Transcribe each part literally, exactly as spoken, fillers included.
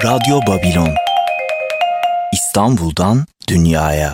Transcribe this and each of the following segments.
Radyo Babylon İstanbul'dan dünyaya.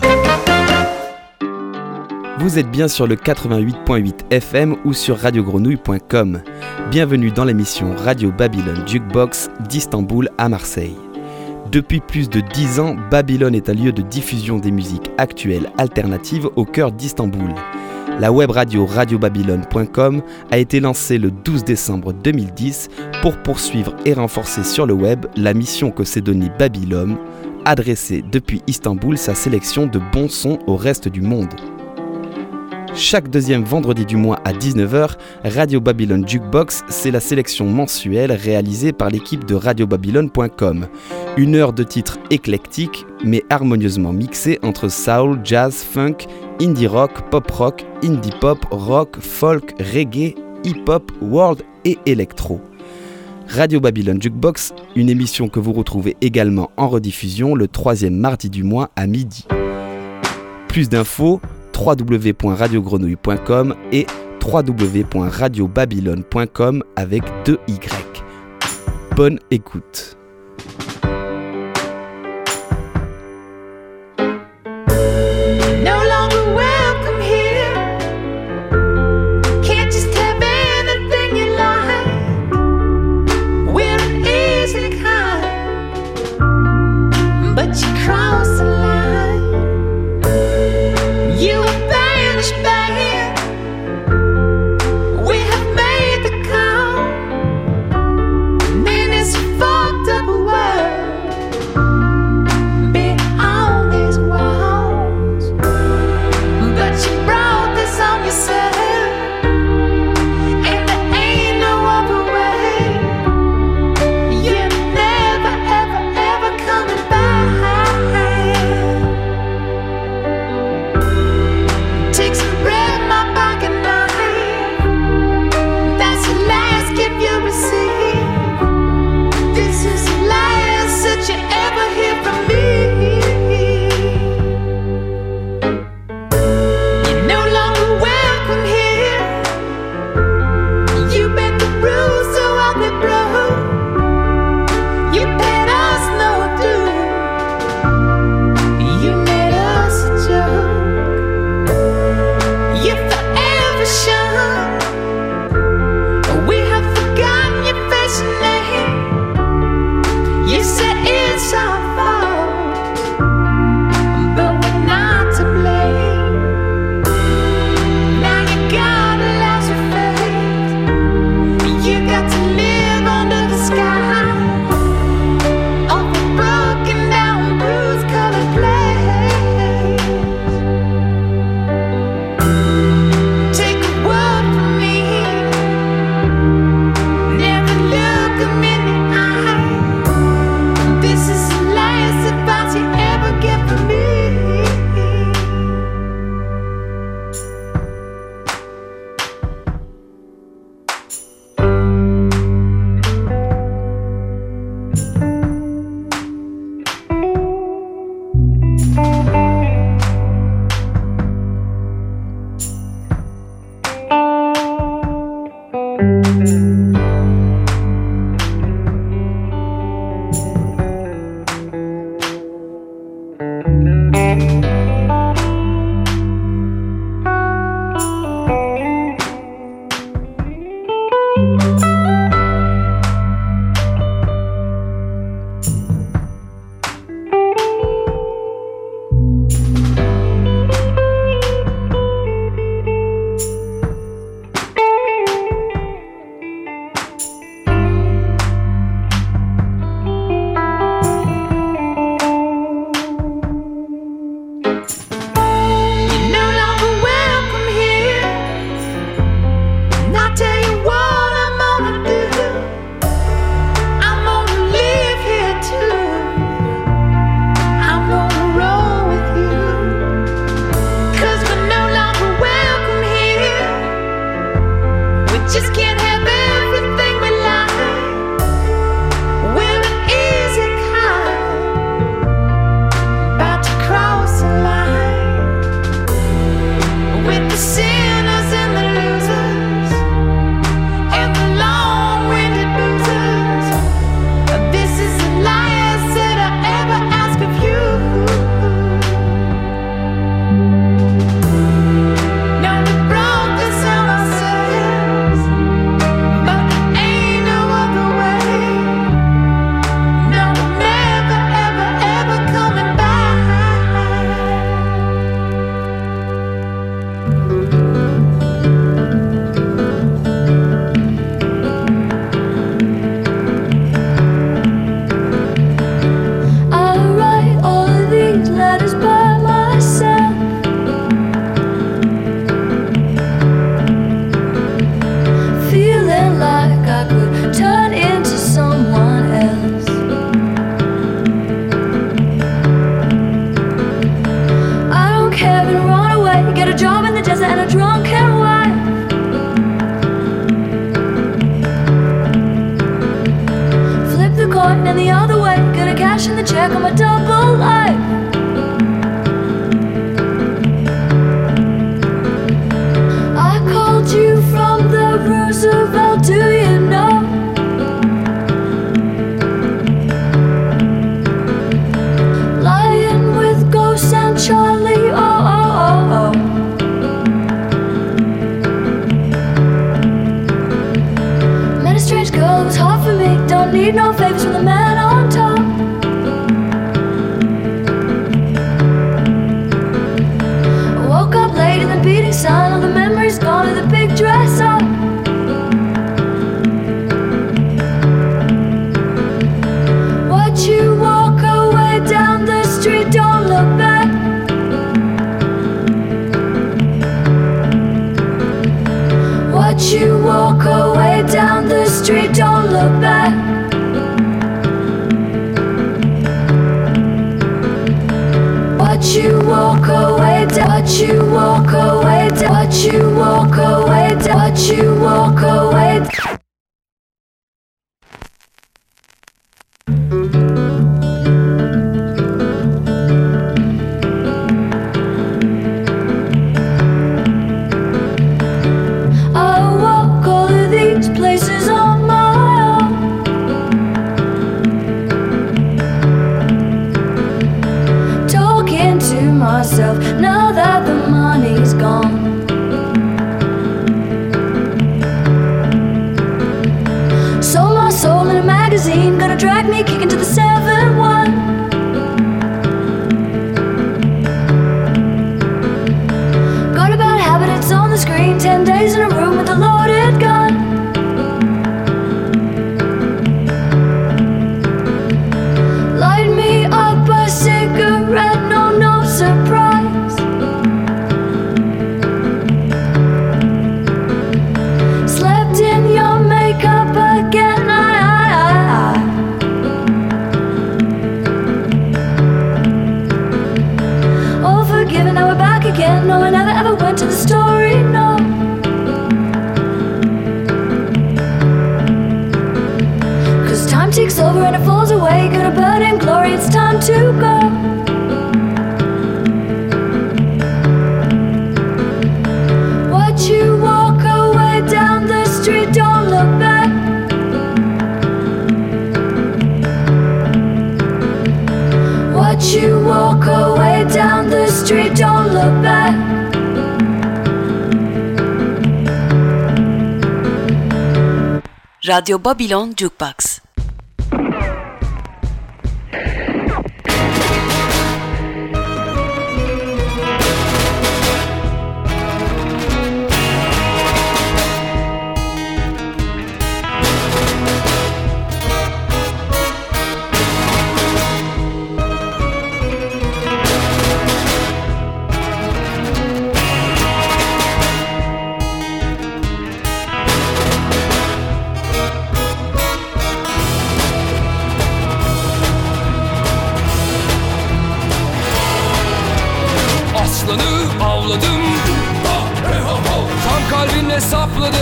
Vous êtes bien sur le quatre-vingt-huit point huit F M ou sur radio grenouille point com. Bienvenue dans l'émission Radio Babylon Jukebox d'Istanbul à Marseille. Depuis plus de dix ans, Babylone est un lieu de diffusion des musiques actuelles alternatives au cœur d'Istanbul. La web radio radio babylone point com a été lancée le douze décembre deux mille dix pour poursuivre et renforcer sur le web la mission que s'est donnée Babylone, adresser depuis Istanbul sa sélection de bons sons au reste du monde. Chaque deuxième vendredi du mois à dix-neuf heures, Radio Babylon Jukebox, c'est la sélection mensuelle réalisée par l'équipe de radio babylone point com. Une heure de titres éclectiques, mais harmonieusement mixés entre soul, jazz, funk, indie rock, pop rock, indie pop, rock, folk, reggae, hip-hop, world et électro. Radio Babylon Jukebox, une émission que vous retrouvez également en rediffusion le troisième mardi du mois à midi. Plus d'infos, w w w point radio grenouille point com et w w w point radio babylone point com avec deux Y. Bonne écoute. We have made the call, and it's fucked up. going in the other way. Gonna cash in the check on my double life. I called you from the Roosevelt, do you know? Lying with ghosts and Charlie, oh, oh, oh, oh. Met a strange girl, it was hard for me. Don't need no favors from the man on top. I woke up late in the beating sun. All the memories gone in the big dress up. Watch you walk away down the street, don't look back. Watch you walk away down the street, don't look back. Watch you walk away, watch you walk away, watch you walk away, watch you walk away. I walk all of these places on my own. Talking to myself now that the money's gone. Sold my soul in a magazine, gonna drag me kicking to the seven one. Got a bad habit, it's on the screen. Ten days in a room with a loaded gun. Light me up a cigarette, no, no surprise. Slept in your makeup again, I, I, I. All forgiven, now we're back again. No, I never ever went to the story, no. Cause time ticks over and it falls away. Gonna burn in glory, it's time to go. Watch you walk away down the street, don't look back. Watch you walk away down the street, don't look back. Radio Babylon Jukebox. Aslanı avladım, tam kalbinle sapladım.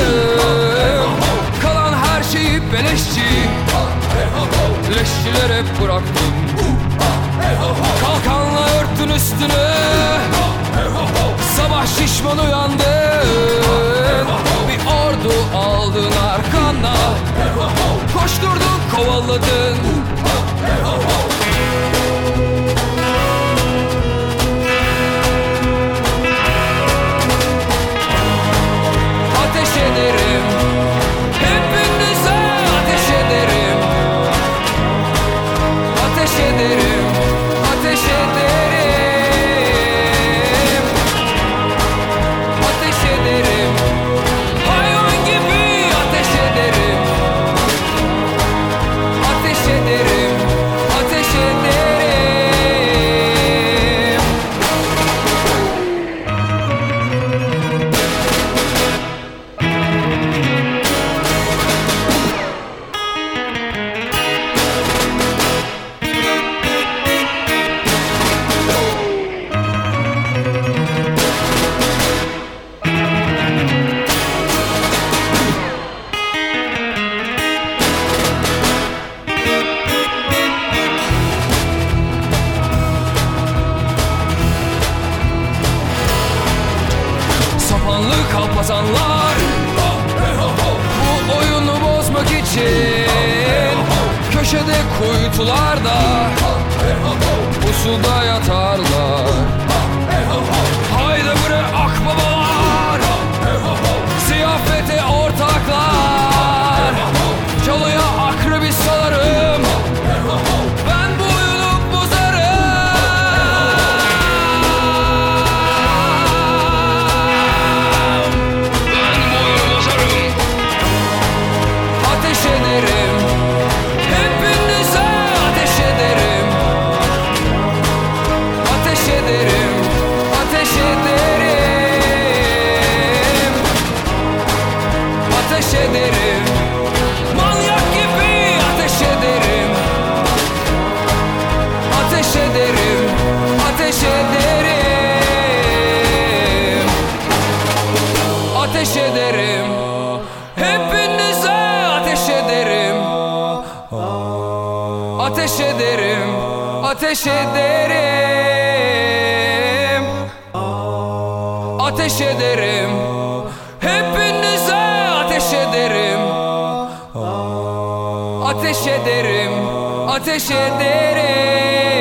Kalan her şeyi beleşçi, leşçilere bıraktım. Kalkanla örttün üstünü, sabah şişman uyandın. Bir ordu aldın arkana, koşturdun kovaladın. Ateş ederim, hepinize ateş ederim. Ateş ederim, ateş ederim. Ateş ederim, hayvan gibi ateş ederim. Ateş ederim. köşede kuytularda pusuda yatarlar. Haydi bre akbabalar, ziyafete ortaklar. Çalıya akrebi salarım, ben bu oyunu bozarım. Ben bu oyunu bozarım. Ateş ederim, hepinize ateş ederim. Ateş ederim, ateş ederim. Ateş ederim, manyak gibi ateş ederim. Ateş ederim, ateş ederim. Ateş ederim, hepinize ateş ederim. Ateş ederim, ateş ederim. Ateş ederim, hepinize ateş ederim. Ateş ederim, ateş ederim.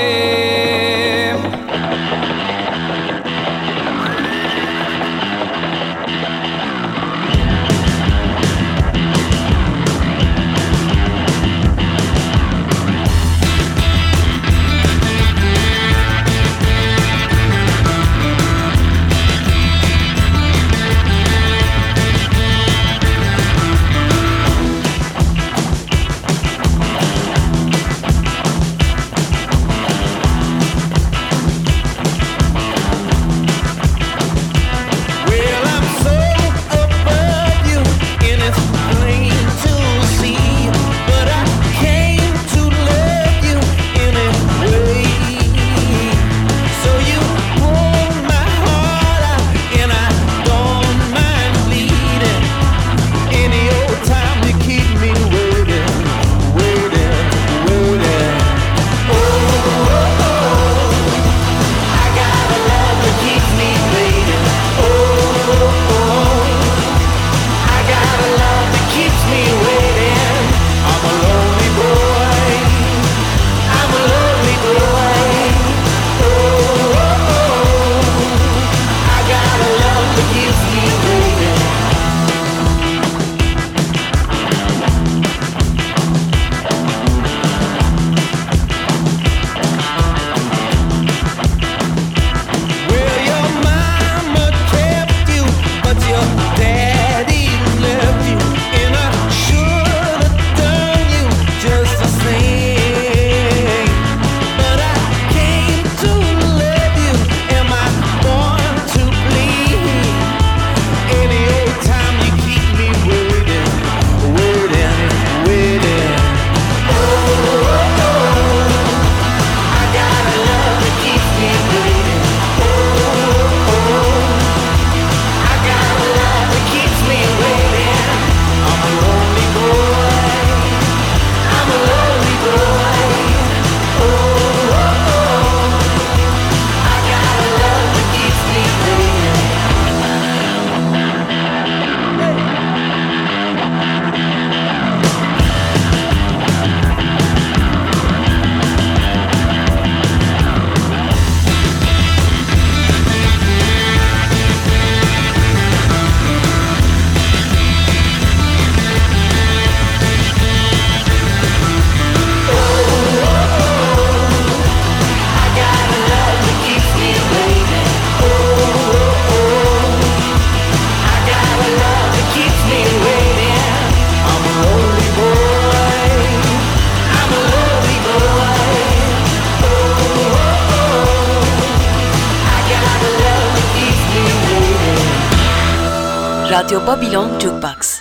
Radio Babylon Jukebox.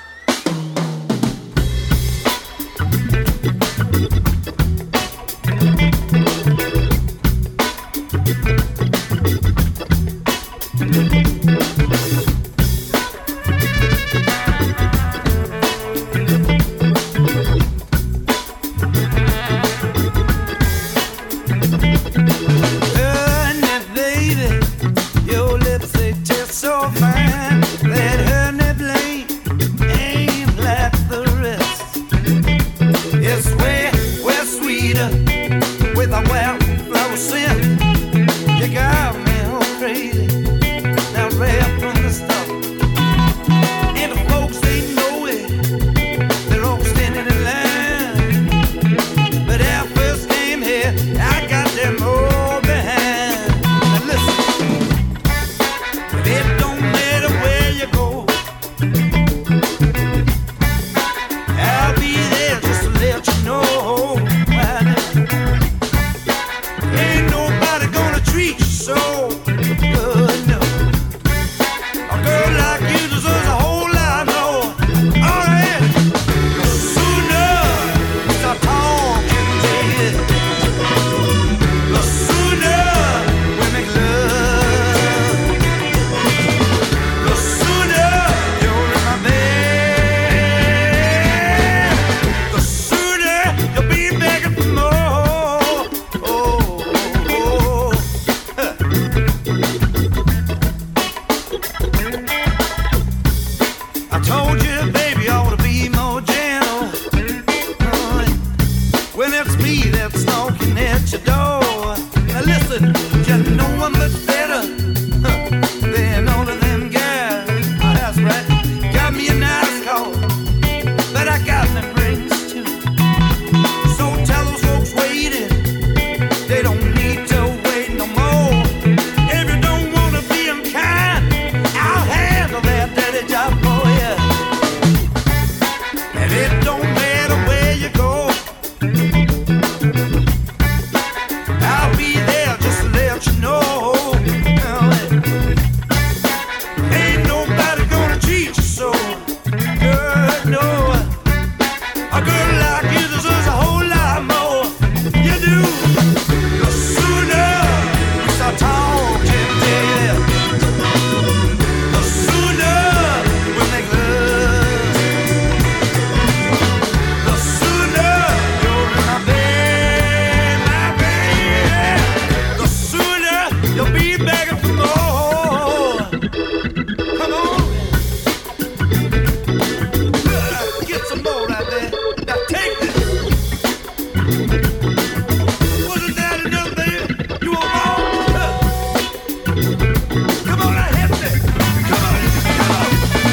Your lips, they taste so fine. That honey blade when it's me that's knocking at your door. Now listen, you know I'm much better huh, than all of them guys. Oh, that's right. Got me a nice car, but I got my brains too. So tell those folks waiting, they don't need to wait no more. If you don't wanna be unkind, I'll handle that dirty job for you. And it don't matter where you go, I'll be there just to let you know. Ain't nobody gonna treat you so good, no. A girl like you deserves a whole lot more. You do. The sooner we start talking, dear, the sooner we make love. The sooner you're in my bed, my baby, the sooner you'll be begging for more. Come on, uh, get some more out there. Now take this. Wasn't that enough, baby? You want more? Uh, Come on, now hit me. Come on, come on.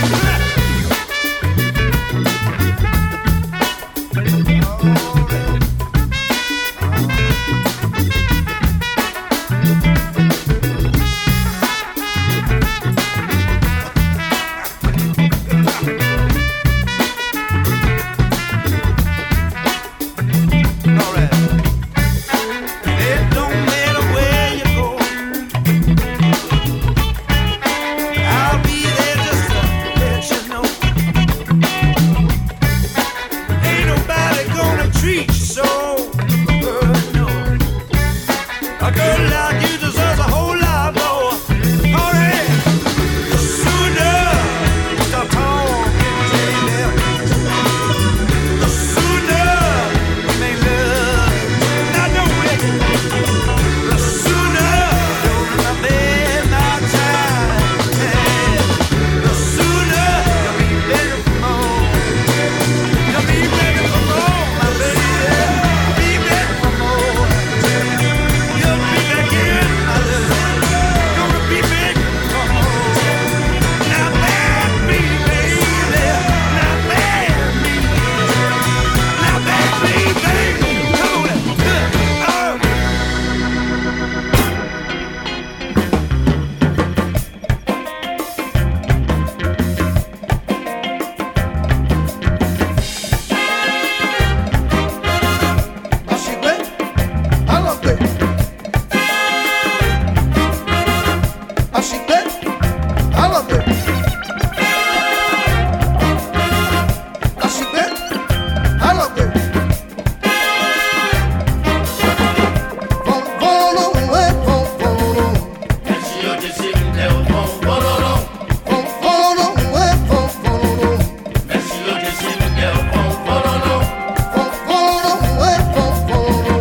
All right. It don't matter where you go, I'll be there just to let you know. Ain't nobody gonna treat you so good, no. A girl like you deserves a whole lot more. All right. The sooner we start talking, baby, the sooner we make love. Now don't wait. The sooner you're in my bed, my time, yeah. The sooner you'll be begging for more. You'll be begging for more, my baby. Be begging for more. You'll be begging, my love. Gonna be begging for more. Now beg me, baby. Now beg me. Now beg me, baby. Come on. Oh. Ashigbe, alogbe. Ashigbe, alogbe. Ashigbe, alogbe. Vom volo, we vom volo. Vom volo, we vom volo. Vom volo, we vom volo.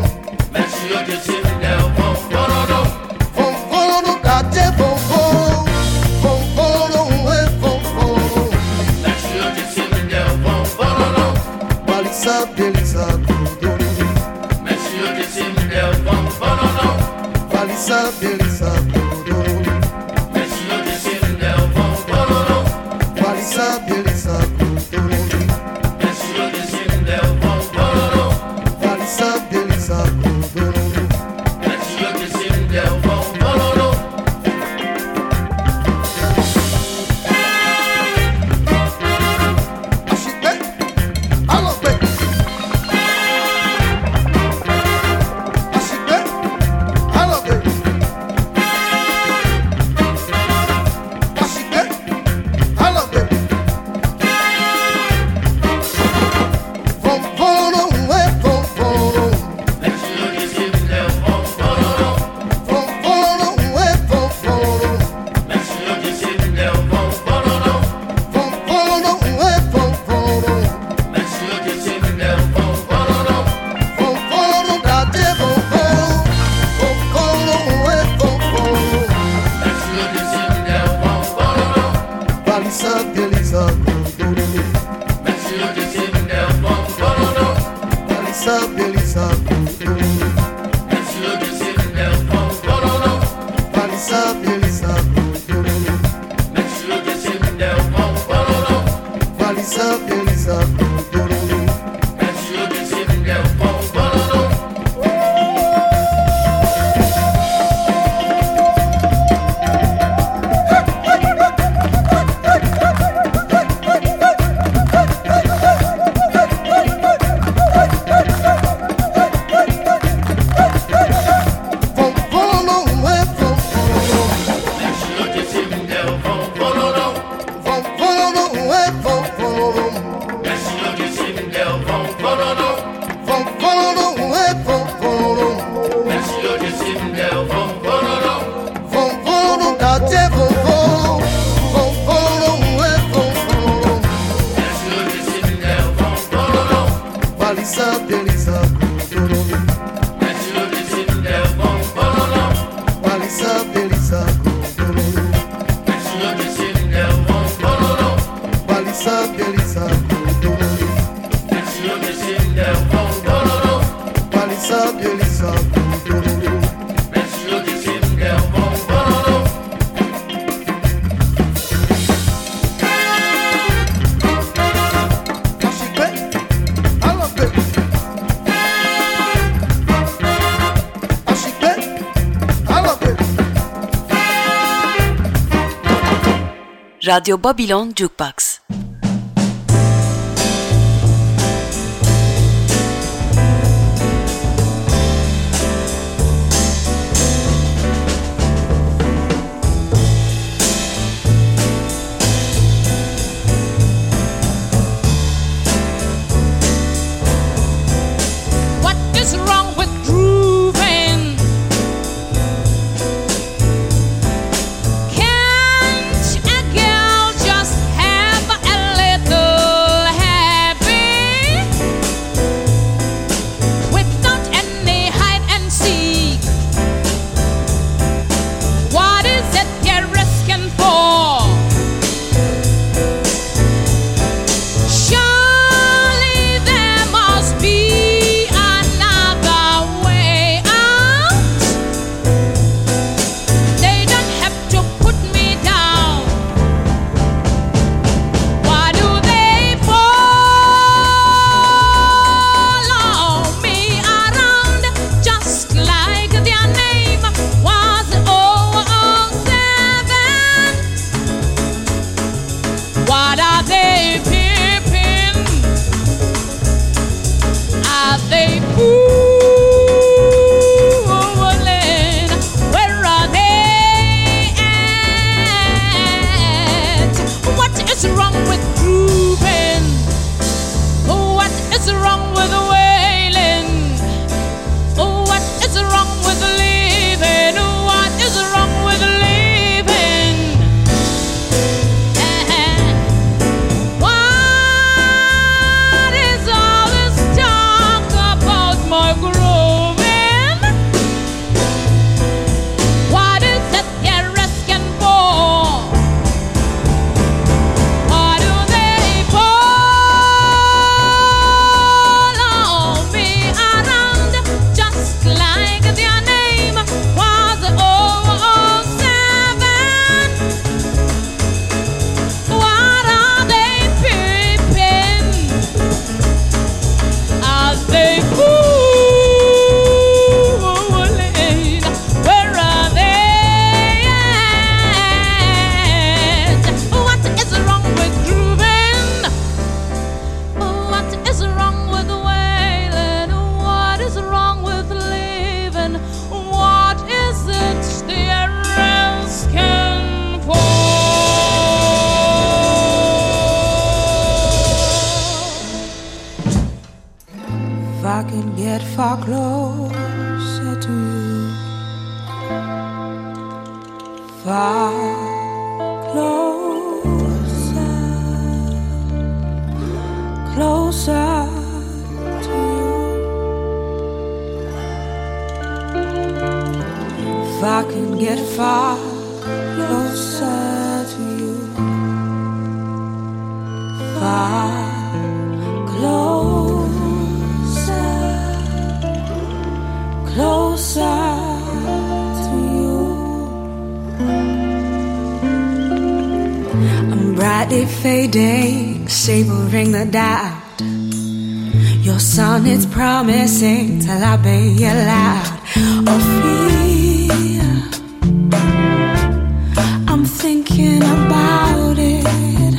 Vom volo, date vom volo. Vom volo, we vom volo. Balisa, belisa, kudoro. Balisa, belisa, kudoro. Balisa, belisa, kudoro. Balisa, belisa, kudoro. Ashigbe, alogbe. Ashigbe, alogbe. Ashigbe, alogbe. Radio Babylon Jukebox. far closer to you, far closer, closer to you. If I can get far closer to you, far closer. closer to you. I'm brightly fading, savoring the doubt. Your sun is promising till I be loud or fear. I'm thinking about it,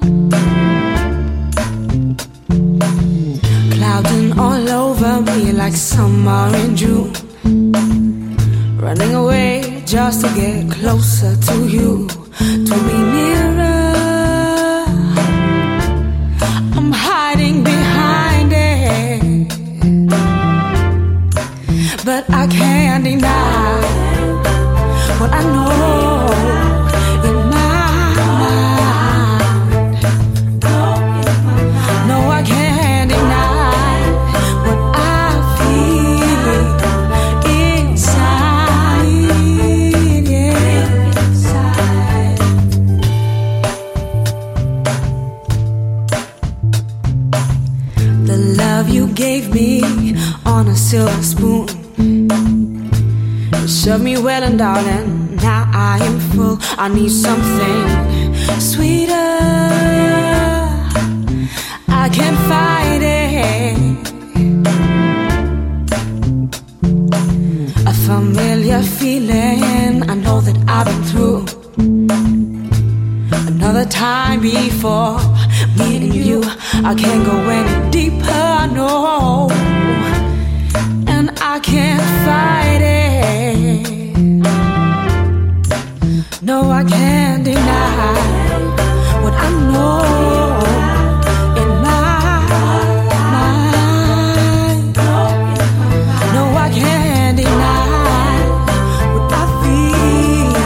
clouding all over me like summer in June. Running away just to get closer to you, to be nearer. I'm hiding behind it, but I can't deny what I know in my mind. No, I can't deny what I feel inside, yeah, inside. The love you gave me on a silver spoon, serve me well and darling, now I am full. I need something sweeter, I can't fight it. A familiar feeling, I know that I've been through another time before meeting you. I can't go any deeper, no, and I can't fight it. No, I can't deny what I know in my mind. No, I can't deny what I feel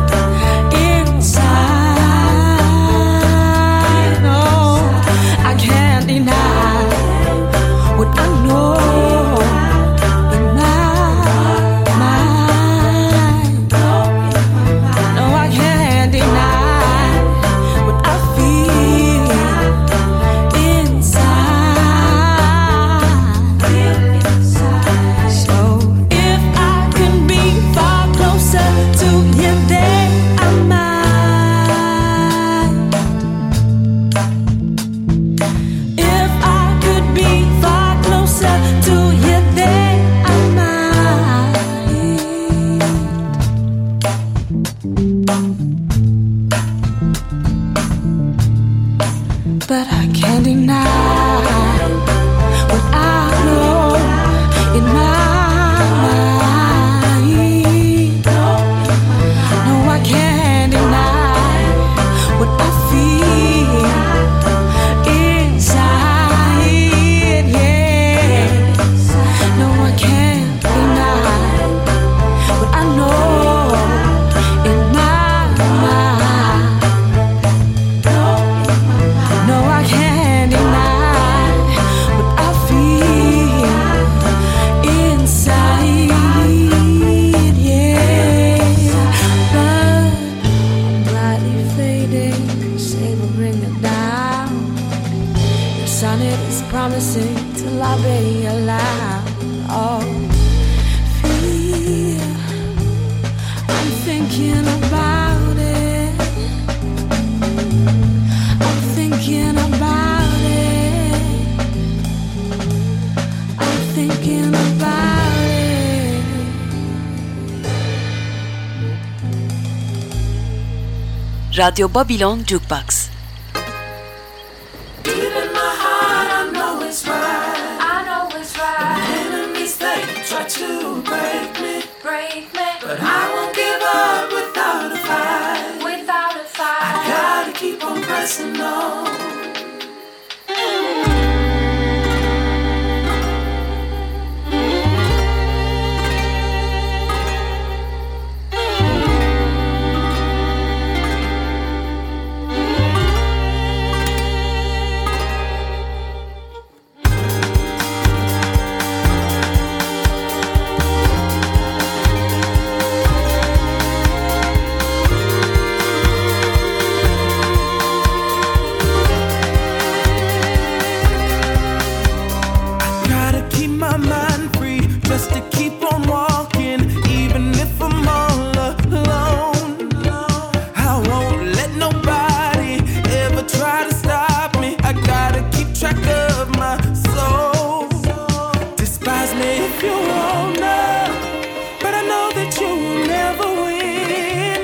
inside. No, I can't deny what I know. But I can't deny what I know in my mind. No, I can't deny what I feel inside, yeah. No, I can't deny what I know in my mind. No, I can't deny what I feel inside, yeah. But I'm brightly fading, savoring the down. The sun is promising till I be alive. Oh, fear, I'm thinking about it. I'm thinking about it. I'm thinking about it. Radio Babylon Jukebox. Deep in my heart, I know it's right. I know it's right. Enemies, they try to break me, Break me but I won't give up without a fight. without a fight. Gotta keep on pressing on. just to keep on walking, even if I'm all alone. I won't let nobody ever try to stop me. I gotta keep track of my soul. Despise me if you wanna, but I know that you will never win.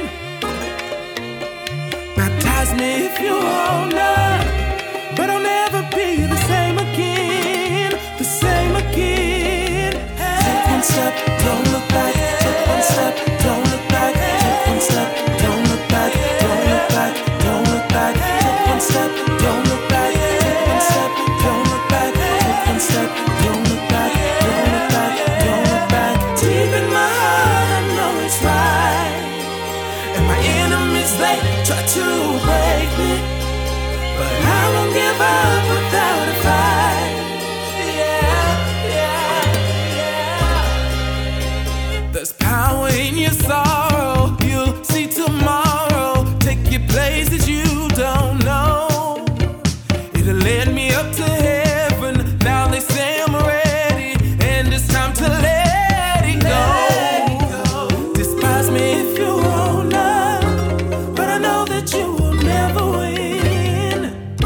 Baptize me if you wanna, but I'll never be the same again, the same again. Hey. Take one step, don't look back. Take one step, don't look back. Take one step, don't look back. Don't look back, don't look back. Take one step, don't look back. Take one step, don't look back. Take one step, don't look back. Don't look back, don't look back. Deep in my heart, I know it's right. And my enemies, they try to break me, but I won't give up without a fight. Yeah, yeah, yeah. There's power in your sorrow. You'll see tomorrow. Take you places you don't know. It'll lead me up to heaven. Now they say I'm ready, and it's time to let it go. Despise me if you wanna, but I know that you will never win.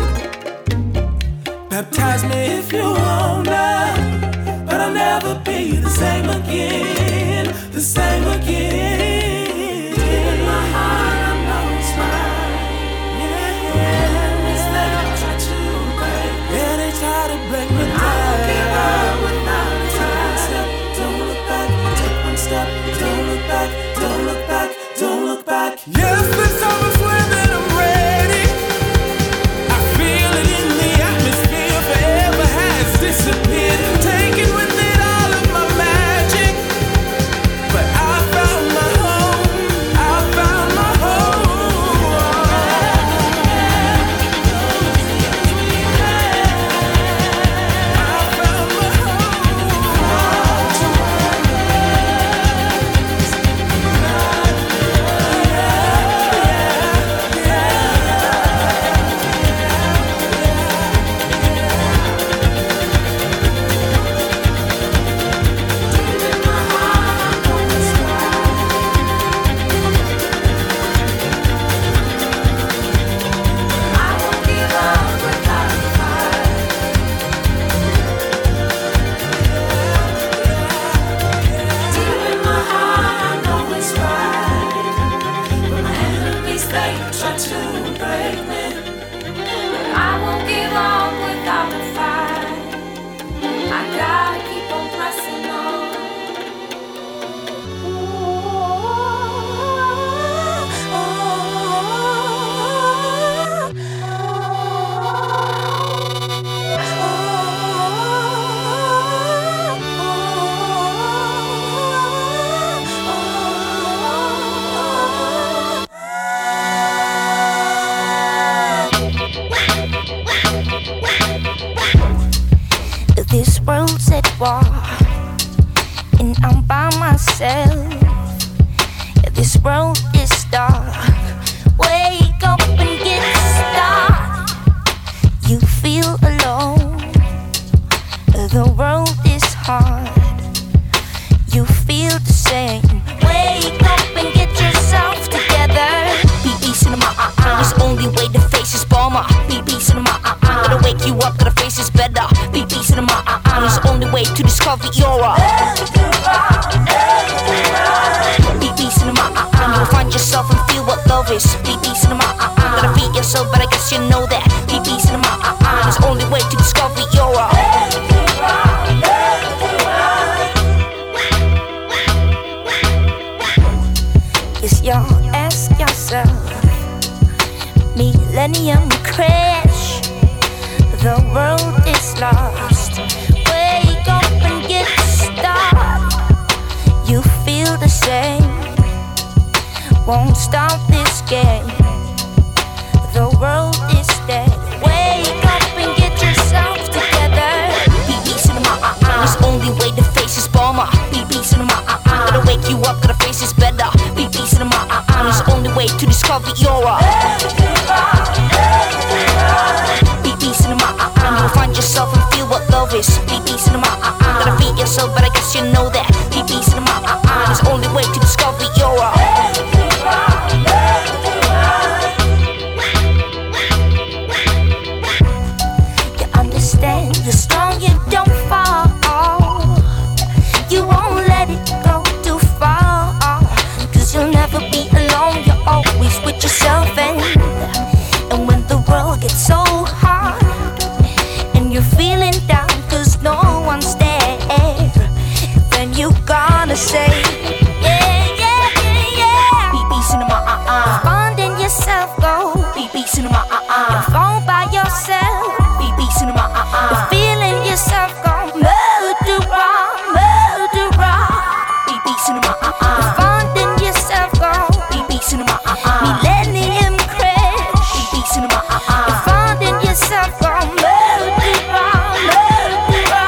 Baptize me if you wanna, but I'll never be the same again, the same again. In my heart, I know it's right. Yeah, yeah. It's that I try to break me. Yeah, they try to break me down. I won't give up without a try. Don't look back, take one step. Don't look back, don't look back, don't look back. Yes, this time I swear that I'm ready. I feel it in the atmosphere, forever has disappeared, taking with it all of my magic. But I found my home, I found my home. I found my This world's at war, and I'm by myself. This world is dark. Wake up and get started. You feel alone. The world is hard. You feel the same. Wake up and get yourself together. B B Cinema, uh-uh. It's the only way to face this bomber. B B Cinema, uh-uh. Gotta wake you up, gotta face this better. B B Cinema, uh-uh. It's the only way to discover your B B Cinema, uh-uh. You'll find yourself and feel what love is. B B Cinema, uh-uh. Gotta beat yourself, but I guess you know that. B B Cinema, uh-uh. It's the only way to discover your Yes, y'all ask yourself. Millennium crash. The world is lost. Wake up and get started. You feel the same. Won't stop this game. The world is dead. Wake up and get yourself together. B B Cinema, uh-uh. It's the only way to face this bomber. B B Cinema, uh-uh. Gotta wake you up, gotta face this better. B B Cinema, uh-uh. It's the only way to discover your B B Cinema, uh-uh. You'll find yourself and feel what love is. B B Cinema, uh-uh. Gotta beat yourself, but I guess you know that. you won't let it go too far. Cause you'll never be alone, you're always with yourself. And, and when the world gets so hard and you're feeling down cause no one's there, then you gotta say, yeah, yeah, yeah, yeah. B B Cinema, uh-uh. Finding yourself, go. B B Cinema, uh-uh. You're phone by yourself. B B Cinema, uh-uh. You're feeling yourself, go. Murderer, murderer. B B Cinema, uh-uh. You're finding yourself, go. B B Cinema, uh-uh. Millennium crash. B B Cinema, uh-uh. You're finding yourself, go. Murderer, murderer.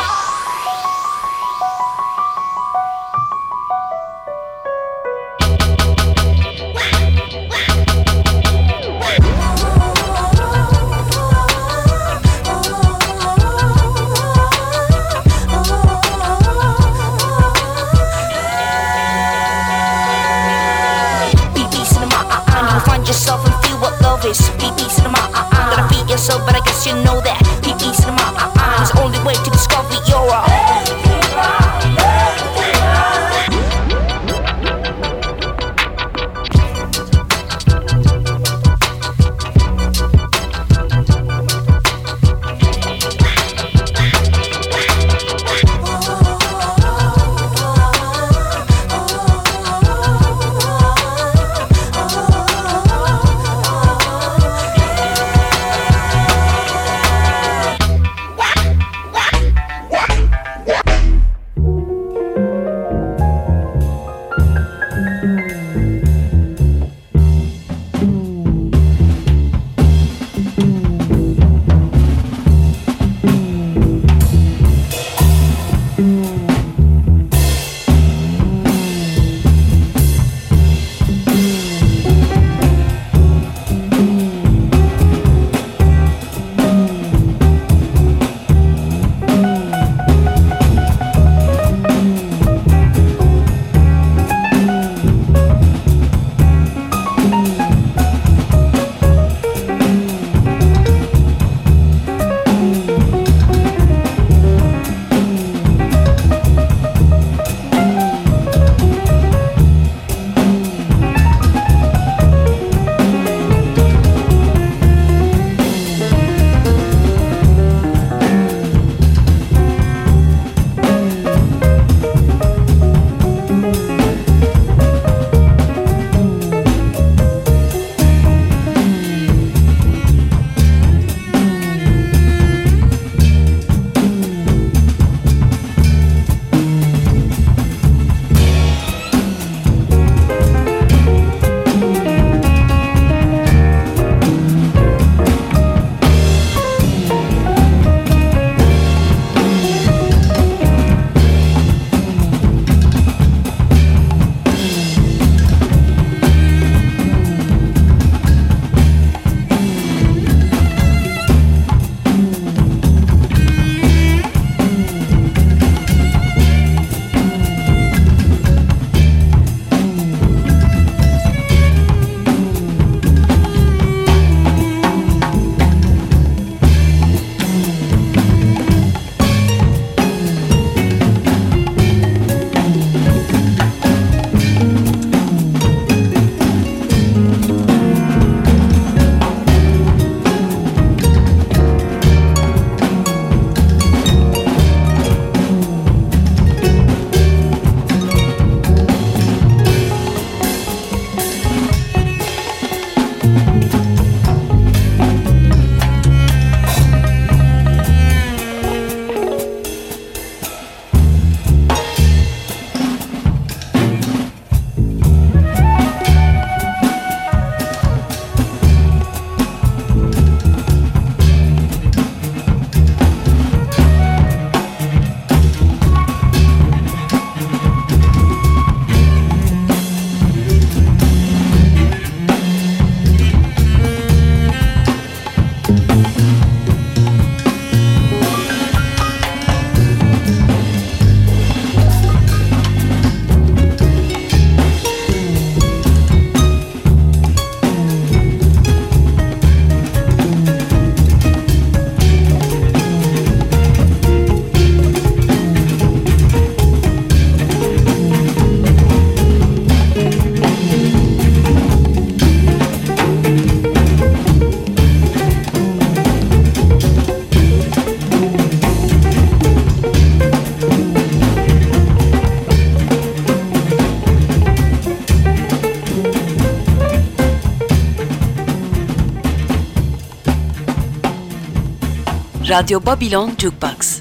Yourself and feel what love is. B B Cinema, uh-uh. Gotta be yourself, but I guess you know that. B B Cinema, uh-uh. It's the only way to discover your Radio Babylon Jukebox.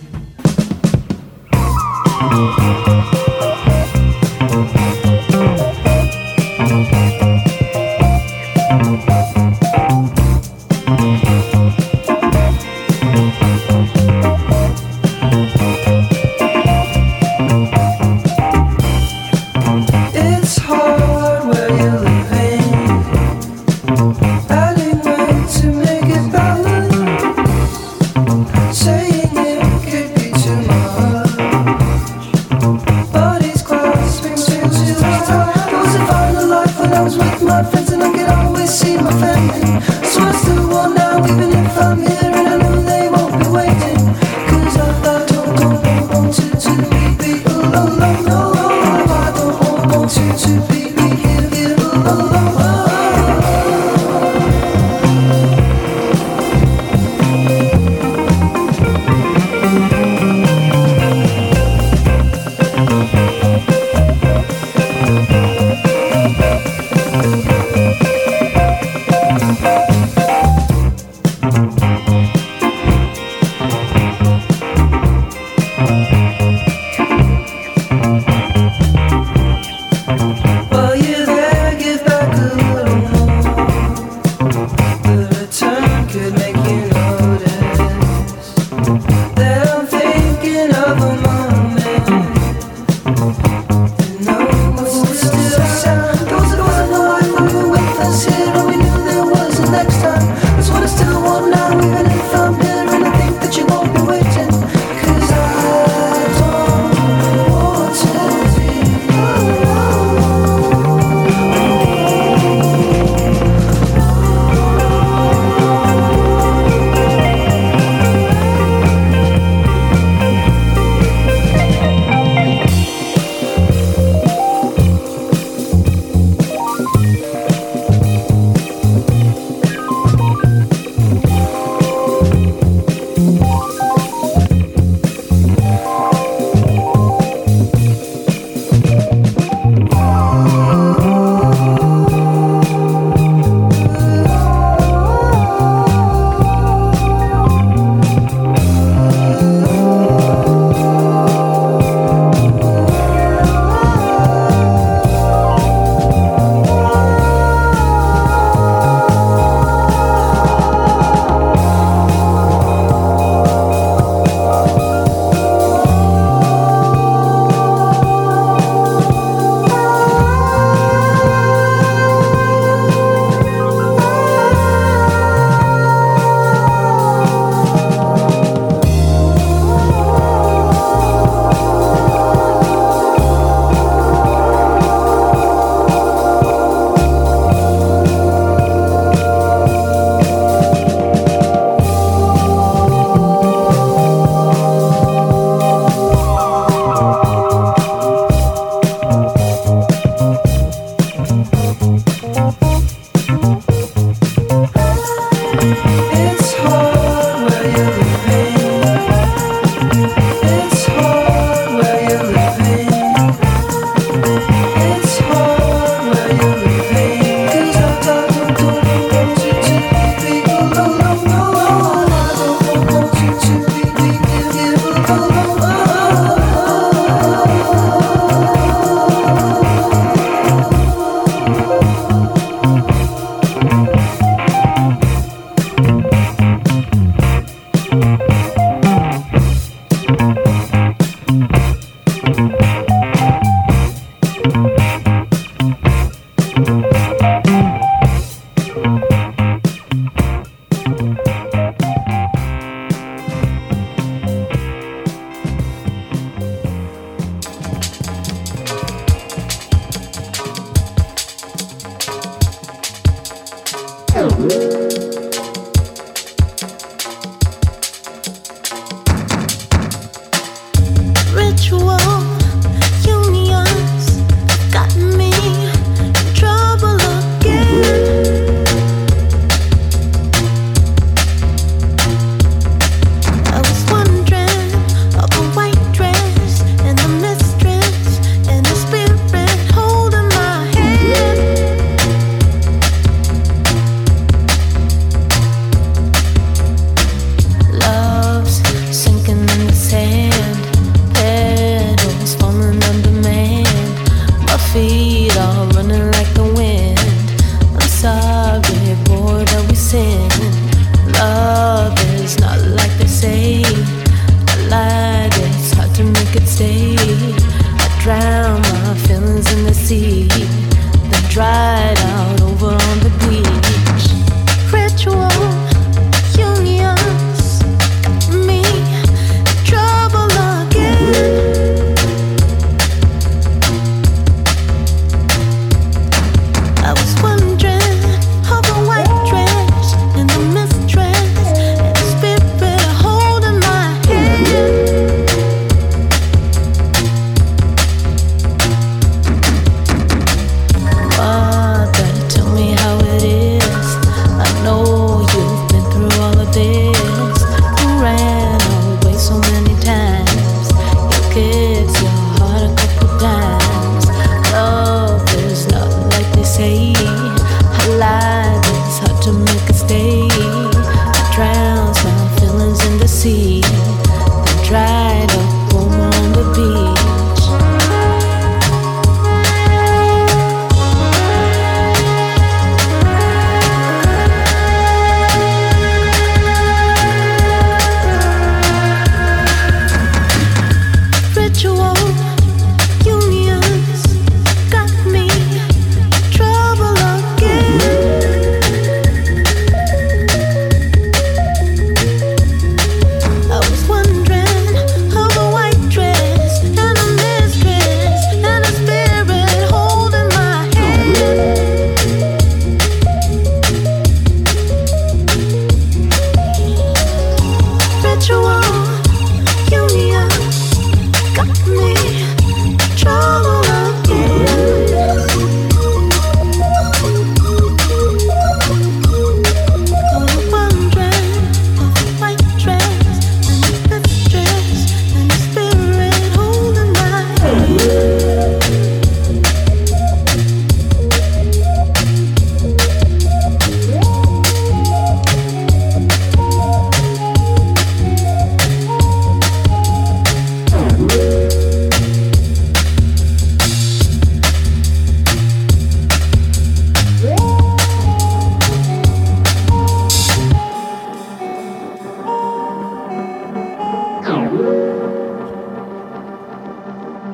Ritual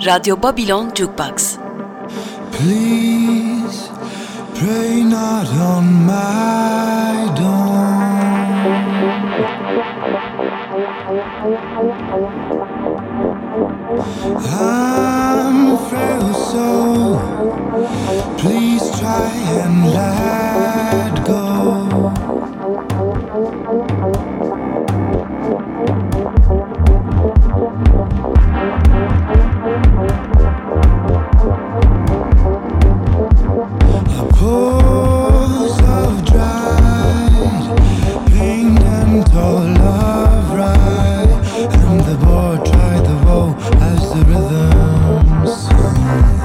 Radio Babylon Jukebox. Please pray not on my dawn. I'm a frail soul. Please try and let go. Pools of dried, pain and toll of ride, and the boar tried the woe as the rhythm sung.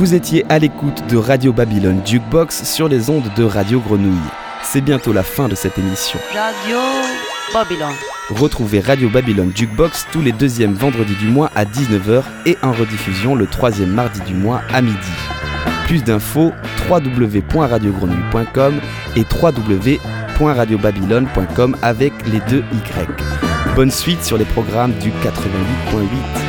Vous étiez à l'écoute de Radio Babylone Jukebox sur les ondes de Radio Grenouille. C'est bientôt la fin de cette émission. Radio Babylone. Retrouvez Radio Babylone Jukebox tous les deuxièmes vendredis du mois à dix-neuf heures et en rediffusion le troisième mardi du mois à midi. Plus d'infos, w w w point radio grenouille point com et w w w point radio babylone point com avec les deux Y. Bonne suite sur les programmes du quatre-vingt-huit point huit.